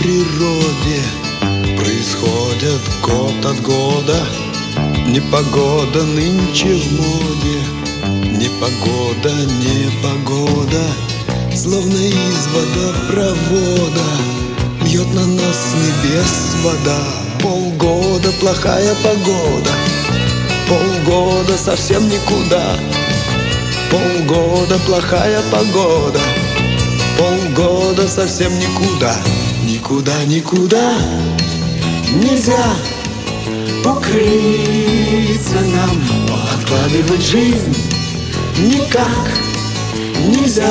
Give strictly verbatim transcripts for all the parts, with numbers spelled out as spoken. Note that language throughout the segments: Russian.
природе происходят год от года. Непогода нынче в моде, непогода, непогода, словно из водопровода льет на нас с небес вода. Полгода плохая погода, полгода совсем никуда. Полгода плохая погода, полгода совсем никуда. Никуда, никуда нельзя укрыться нам, но откладывать жизнь никак нельзя.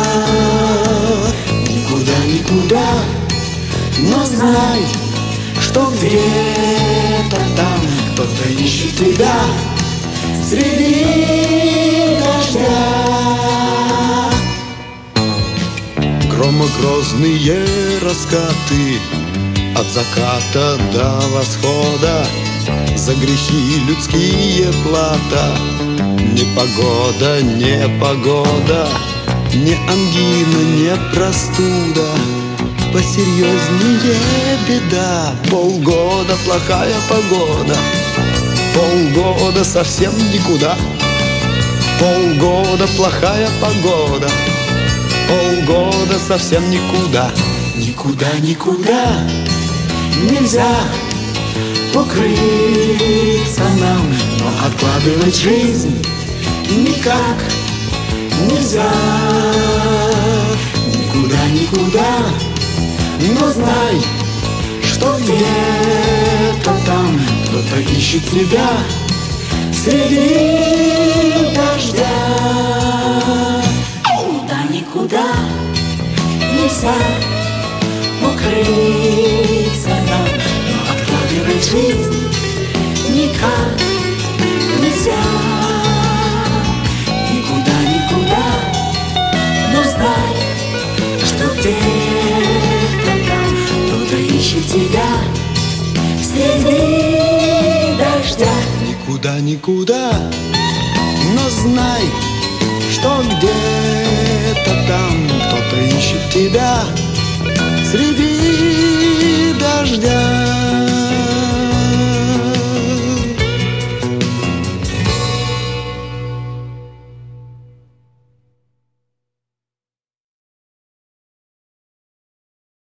Никуда, никуда, но знай, что где-то там кто-то ищет тебя среди дождя. Громогрозные раскаты от заката до восхода, за грехи людские плата. Непогода, непогода, не ангина, не простуда, посерьезнее беда. Полгода плохая погода, полгода совсем никуда. Полгода плохая погода, полгода совсем никуда. Никуда, никуда нельзя укрыться нам, но откладывать жизнь никак нельзя. Никуда, никуда, но знай, что где-то там кто-то ищет тебя среди дождя. Никуда, никуда нельзя укрыться нам, но откладывать жизнь никак нельзя. Никуда, никуда, но знай, что где-то там кто-то ищет тебя среди дождя. Никуда, никуда, но знай, что где-то там кто-то ищет тебя среди дождя.